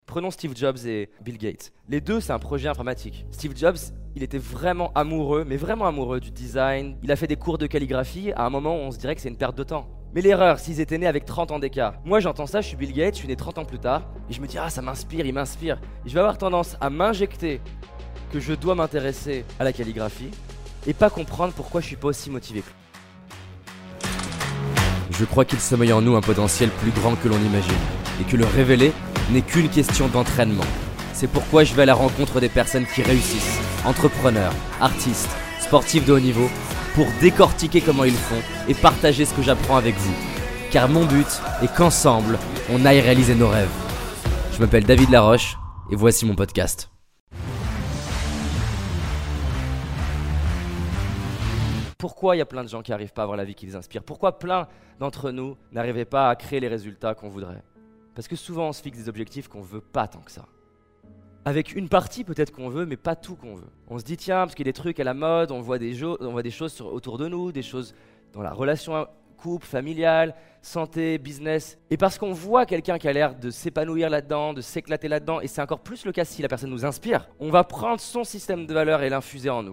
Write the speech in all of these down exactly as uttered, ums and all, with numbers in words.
Prenons Steve Jobs et Bill Gates. Les deux, c'est un projet informatique. Steve Jobs, il était vraiment amoureux, mais vraiment amoureux du design. Il a fait des cours de calligraphie à un moment où on se dirait que c'est une perte de temps. Mais l'erreur, s'ils étaient nés avec trente ans d'écart. Moi, j'entends ça, je suis Bill Gates, je suis né trente ans plus tard, et je me dis, ah, ça m'inspire, il m'inspire. Et je vais avoir tendance à m'injecter que je dois m'intéresser à la calligraphie et pas comprendre pourquoi je suis pas aussi motivé. Je crois qu'il sommeille en nous un potentiel plus grand que l'on imagine, et que le révéler n'est qu'une question d'entraînement. C'est pourquoi je vais à la rencontre des personnes qui réussissent, entrepreneurs, artistes, sportifs de haut niveau, pour décortiquer comment ils font et partager ce que j'apprends avec vous. Car mon but est qu'ensemble, on aille réaliser nos rêves. Je m'appelle David Laroche, et voici mon podcast. Pourquoi il y a plein de gens qui n'arrivent pas à avoir la vie qui les inspire? Pourquoi plein d'entre nous n'arrivaient pas à créer les résultats qu'on voudrait? Parce que souvent on se fixe des objectifs qu'on veut pas tant que ça. Avec une partie peut-être qu'on veut, mais pas tout qu'on veut. On se dit tiens, parce qu'il y a des trucs à la mode, on voit des, jo- on voit des choses sur, autour de nous, des choses dans la relation couple, familiale, santé, business. Et parce qu'on voit quelqu'un qui a l'air de s'épanouir là-dedans, de s'éclater là-dedans, et c'est encore plus le cas si la personne nous inspire, on va prendre son système de valeurs et l'infuser en nous.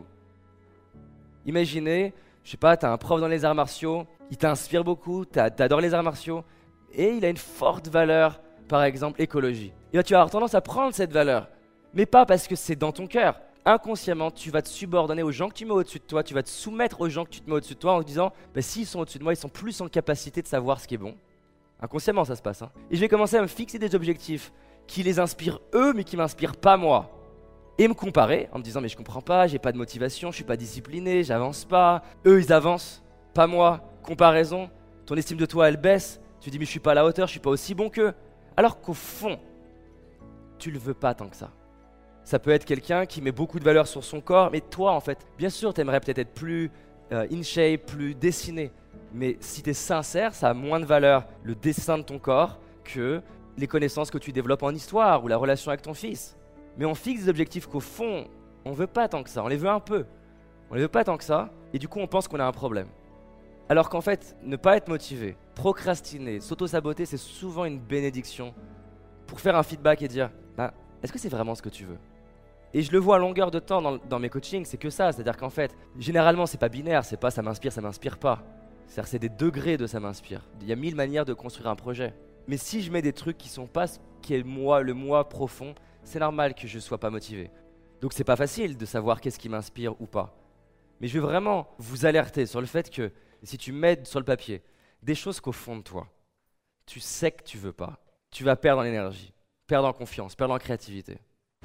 Imaginez, je sais pas, t'as un prof dans les arts martiaux, il t'inspire beaucoup, t'adores les arts martiaux, et il a une forte valeur, par exemple écologie. Et là, tu vas avoir tendance à prendre cette valeur, mais pas parce que c'est dans ton cœur. Inconsciemment, tu vas te subordonner aux gens que tu mets au-dessus de toi, tu vas te soumettre aux gens que tu te mets au-dessus de toi en te disant bah, s'ils sont au-dessus de moi, ils sont plus en capacité de savoir ce qui est bon. Inconsciemment, ça se passe. Hein. Et je vais commencer à me fixer des objectifs qui les inspirent eux, mais qui m'inspirent pas moi. Et me comparer en me disant mais je comprends pas, j'ai pas de motivation, je suis pas discipliné, j'avance pas. Eux ils avancent, pas moi. Comparaison, ton estime de toi elle baisse. Tu dis mais je suis pas à la hauteur, je suis pas aussi bon qu'eux. Alors qu'au fond, tu le veux pas tant que ça. Ça peut être quelqu'un qui met beaucoup de valeur sur son corps, mais toi en fait, bien sûr t'aimerais peut-être être plus euh, in shape, plus dessiné. Mais si t'es sincère, ça a moins de valeur le dessin de ton corps que les connaissances que tu développes en histoire ou la relation avec ton fils. Mais on fixe des objectifs qu'au fond, on veut pas tant que ça, on les veut un peu. On les veut pas tant que ça, et du coup on pense qu'on a un problème. Alors qu'en fait, ne pas être motivé, procrastiner, s'auto-saboter, c'est souvent une bénédiction pour faire un feedback et dire bah, est-ce que c'est vraiment ce que tu veux? Et je le vois à longueur de temps dans, dans mes coachings, c'est que ça, c'est-à-dire qu'en fait, généralement c'est pas binaire, c'est pas ça m'inspire, ça m'inspire pas. C'est-à-dire c'est des degrés de ça m'inspire. Il y a mille manières de construire un projet. Mais si je mets des trucs qui sont pas ce qui est moi, le moi profond, c'est normal que je ne sois pas motivé. Donc c'est pas facile de savoir qu'est-ce qui m'inspire ou pas. Mais je veux vraiment vous alerter sur le fait que si tu mets sur le papier des choses qu'au fond de toi, tu sais que tu veux pas, tu vas perdre en énergie, perdre en confiance, perdre en créativité.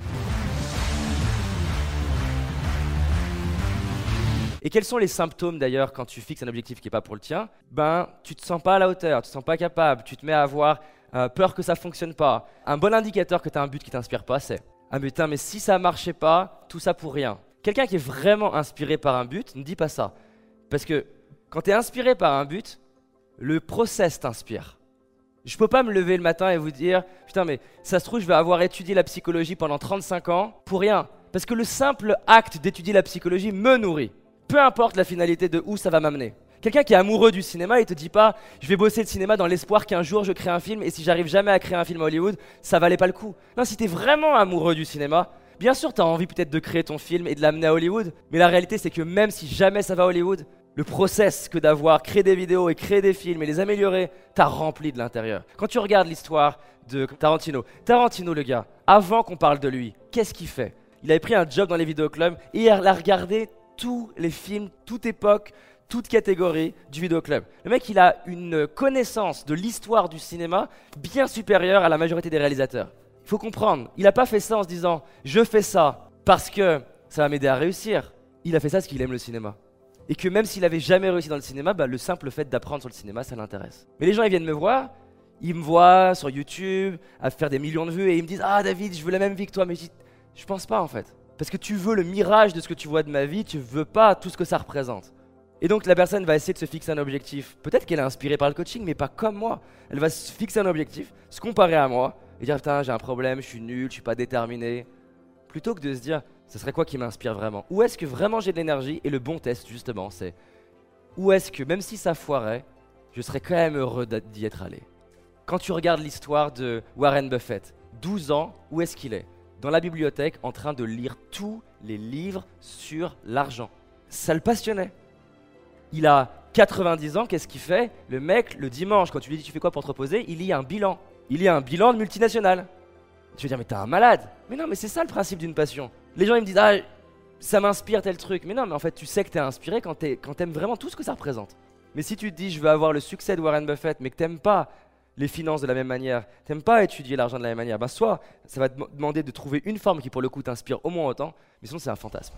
Et quels sont les symptômes d'ailleurs quand tu fixes un objectif qui n'est pas pour le tien? Ben, tu te sens pas à la hauteur, tu te sens pas capable, tu te mets à avoir Euh, peur que ça fonctionne pas. Un bon indicateur que tu as un but qui t'inspire pas, c'est ah mais putain, mais si ça marchait pas, tout ça pour rien. Quelqu'un qui est vraiment inspiré par un but ne dit pas ça. Parce que quand tu es inspiré par un but, le process t'inspire. Je peux pas me lever le matin et vous dire putain mais ça se trouve je vais avoir étudié la psychologie pendant trente-cinq ans pour rien. Parce que le simple acte d'étudier la psychologie me nourrit. Peu importe la finalité de où ça va m'amener. Quelqu'un qui est amoureux du cinéma, il te dit pas je vais bosser le cinéma dans l'espoir qu'un jour je crée un film et si j'arrive jamais à créer un film à Hollywood, ça valait pas le coup. Non, si tu es vraiment amoureux du cinéma, bien sûr tu as envie peut-être de créer ton film et de l'amener à Hollywood, mais la réalité c'est que même si jamais ça va à Hollywood, le process que d'avoir créé des vidéos et créé des films et les améliorer, t'as rempli de l'intérieur. Quand tu regardes l'histoire de Tarantino, Tarantino le gars, avant qu'on parle de lui, qu'est-ce qu'il fait? Il avait pris un job dans les vidéoclubs et il a regardé tous les films, toute époque, toute catégorie du vidéoclub. Le mec, il a une connaissance de l'histoire du cinéma bien supérieure à la majorité des réalisateurs. Il faut comprendre, il n'a pas fait ça en se disant « je fais ça parce que ça va m'aider à réussir ». Il a fait ça parce qu'il aime le cinéma. Et que même s'il n'avait jamais réussi dans le cinéma, bah, le simple fait d'apprendre sur le cinéma, ça l'intéresse. Mais les gens, ils viennent me voir, ils me voient sur YouTube, à faire des millions de vues, et ils me disent « ah David, je veux la même vie que toi ». Mais je dis « je pense pas en fait ». Parce que tu veux le mirage de ce que tu vois de ma vie, tu veux pas tout ce que ça représente. Et donc la personne va essayer de se fixer un objectif. Peut-être qu'elle est inspirée par le coaching, mais pas comme moi. Elle va se fixer un objectif, se comparer à moi, et dire putain j'ai un problème, je suis nul, je suis pas déterminé. Plutôt que de se dire, ce serait quoi qui m'inspire vraiment? Où est-ce que vraiment j'ai de l'énergie? Et le bon test justement, c'est où est-ce que même si ça foirait, je serais quand même heureux d'y être allé. Quand tu regardes l'histoire de Warren Buffett, douze ans, où est-ce qu'il est? Dans la bibliothèque, en train de lire tous les livres sur l'argent. Ça le passionnait. Il a quatre-vingt-dix ans, qu'est-ce qu'il fait? Le mec, le dimanche, quand tu lui dis tu fais quoi pour te reposer, il lit un bilan. Il lit un bilan de multinationale. Tu vas dire mais t'es un malade. Mais non, mais c'est ça le principe d'une passion. Les gens ils me disent ah ça m'inspire tel truc. Mais non, mais en fait tu sais que t'es inspiré quand t'es, quand t'aimes vraiment tout ce que ça représente. Mais si tu te dis je veux avoir le succès de Warren Buffett mais que t'aimes pas les finances de la même manière, t'aimes pas étudier l'argent de la même manière, ben soit ça va te demander de trouver une forme qui pour le coup t'inspire au moins autant, mais sinon c'est un fantasme.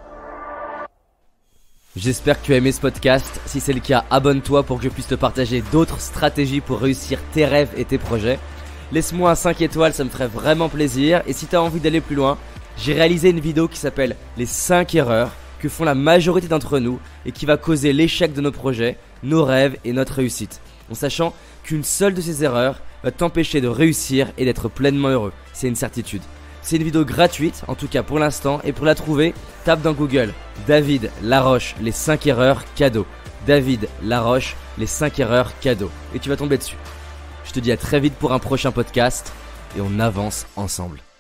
J'espère que tu as aimé ce podcast. Si c'est le cas, abonne-toi pour que je puisse te partager d'autres stratégies pour réussir tes rêves et tes projets. Laisse-moi un cinq étoiles, ça me ferait vraiment plaisir. Et si tu as envie d'aller plus loin, j'ai réalisé une vidéo qui s'appelle les cinq erreurs que font la majorité d'entre nous et qui va causer l'échec de nos projets, nos rêves et notre réussite. En sachant qu'une seule de ces erreurs va t'empêcher de réussir et d'être pleinement heureux. C'est une certitude. C'est une vidéo gratuite, en tout cas pour l'instant, et pour la trouver, tape dans Google David Laroche, les cinq erreurs cadeaux. David Laroche, les cinq erreurs cadeaux. Et tu vas tomber dessus. Je te dis à très vite pour un prochain podcast, et on avance ensemble.